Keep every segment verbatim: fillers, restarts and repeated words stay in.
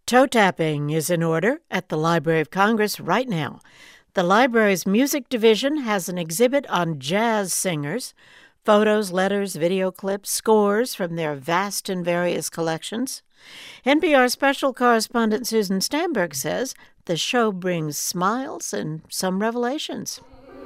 Toe tapping is in order at the Library of Congress right now. The library's music division has an exhibit on jazz singers, photos, letters, video clips, scores from their vast and various collections. N P R special correspondent Susan Stamberg says the show brings smiles and some revelations.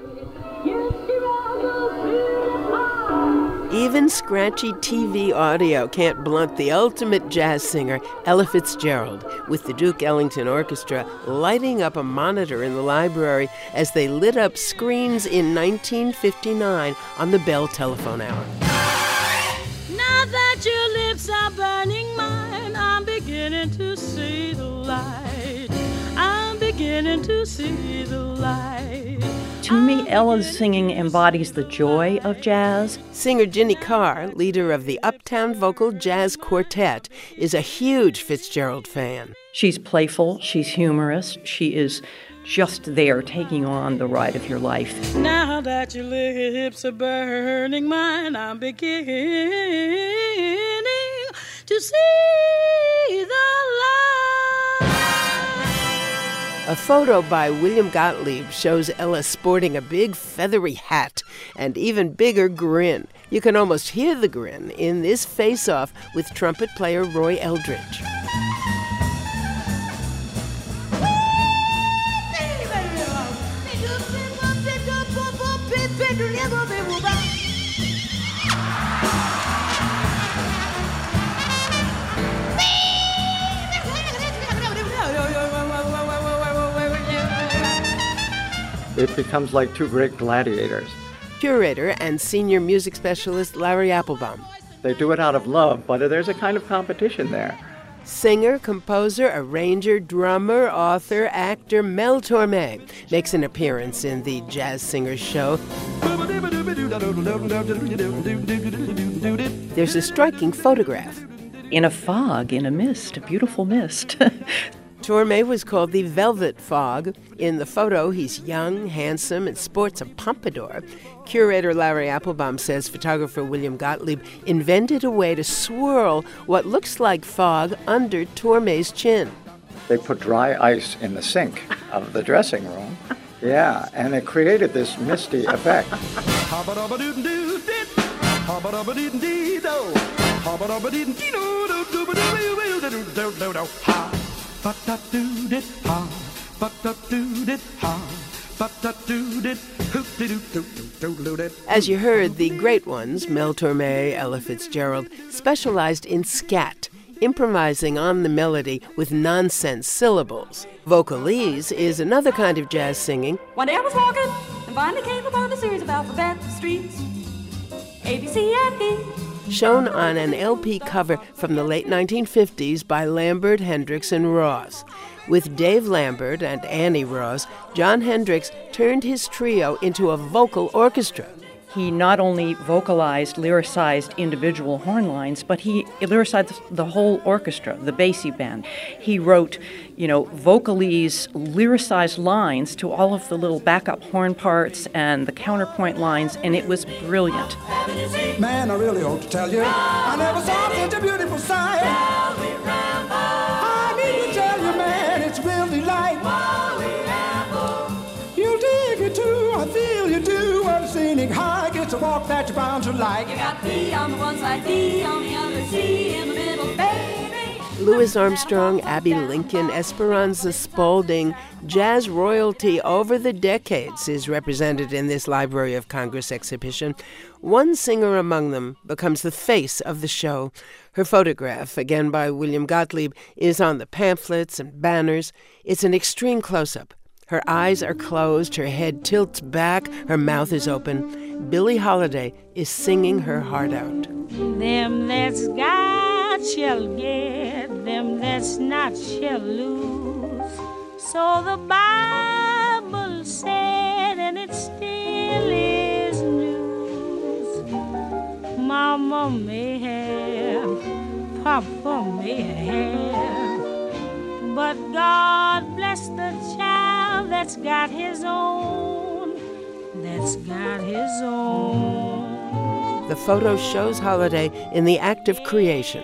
Even scratchy T V audio can't blunt the ultimate jazz singer, Ella Fitzgerald, with the Duke Ellington Orchestra lighting up a monitor in the library as they lit up screens in nineteen fifty-nine on the Bell telephone hour. Now that your lips are burning mine, I'm beginning to see the light. I'm beginning to see the light. To me, Ella's singing embodies the joy of jazz. Singer Ginny Carr, leader of the Uptown Vocal Jazz Quartet, is a huge Fitzgerald fan. She's playful, she's humorous, she is just there taking on the ride of your life. Now that your lips are burning mine, I'm beginning to see the light. A photo by William Gottlieb shows Ella sporting a big feathery hat and even bigger grin. You can almost hear the grin in this face-off with trumpet player Roy Eldridge. It becomes like two great gladiators. Curator and senior music specialist Larry Applebaum. They do it out of love, but there's a kind of competition there. Singer, composer, arranger, drummer, author, actor Mel Torme makes an appearance in the Jazz Singers show. There's a striking photograph. In a fog, in a mist, a beautiful mist. Torme was called the Velvet Fog. In the photo, he's young, handsome, and sports a pompadour. Curator Larry Applebaum says photographer William Gottlieb invented a way to swirl what looks like fog under Torme's chin. They put dry ice in the sink of the dressing room. Yeah, and it created this misty effect. As you heard, the great ones, Mel Torme, Ella Fitzgerald, specialized in scat, improvising on the melody with nonsense syllables. Vocalese is another kind of jazz singing. One day I was walking and finally came upon a series of alphabet streets, A, B, C, F, E. Shown on an L P cover from the late nineteen fifties by Lambert, Hendricks, and Ross. With Dave Lambert and Annie Ross, Jon Hendricks turned his trio into a vocal orchestra. He not only vocalized, lyricized individual horn lines, but he lyricized the whole orchestra, the Basie band. He wrote, you know, vocalese, lyricized lines to all of the little backup horn parts and the counterpoint lines, and it was brilliant. Man, I really ought to tell you, I never saw such a beautiful sight. I need to tell you, man, it's really like. You dig it too, I feel you do. What a scenic hike, it's a walk that you're bound to like. You got P on the one side, D on the other, C in the middle, baby. Louis Armstrong, Abbey Lincoln, Esperanza Spalding, jazz royalty over the decades is represented in this Library of Congress exhibition. One singer among them becomes the face of the show. Her photograph, again by William Gottlieb, is on the pamphlets and banners. It's an extreme close-up. Her eyes are closed, her head tilts back, her mouth is open. Billie Holiday is singing her heart out. Them that's got shall get, them that's not shall lose. So the Bible said, and it still is news. Mama may have, Papa may have, but God bless the child that's got his own, that's got his own. The photo shows Holiday in the act of creation.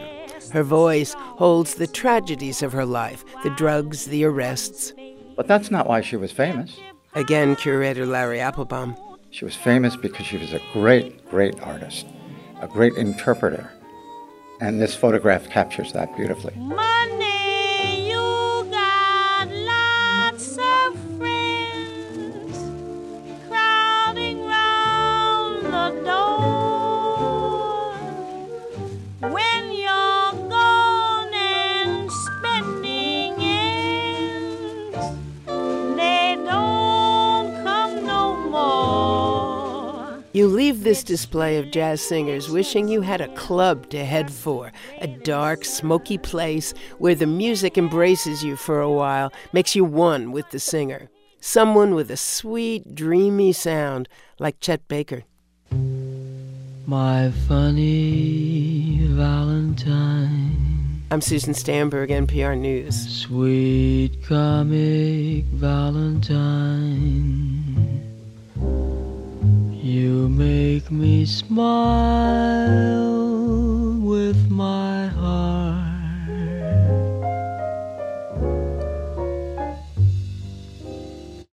Her voice holds the tragedies of her life, the drugs, the arrests. But that's not why she was famous. Again, curator Larry Applebaum. She was famous because she was a great, great artist, a great interpreter. And this photograph captures that beautifully. Money, you got lots of friends crowding round the door. When you're gone and spending ends, they don't come no more. You leave this display of jazz singers wishing you had a club to head for, a dark, smoky place where the music embraces you for a while, makes you one with the singer. Someone with a sweet, dreamy sound like Chet Baker. My funny Valentine. I'm Susan Stamberg, N P R News. Sweet comic Valentine. You make me smile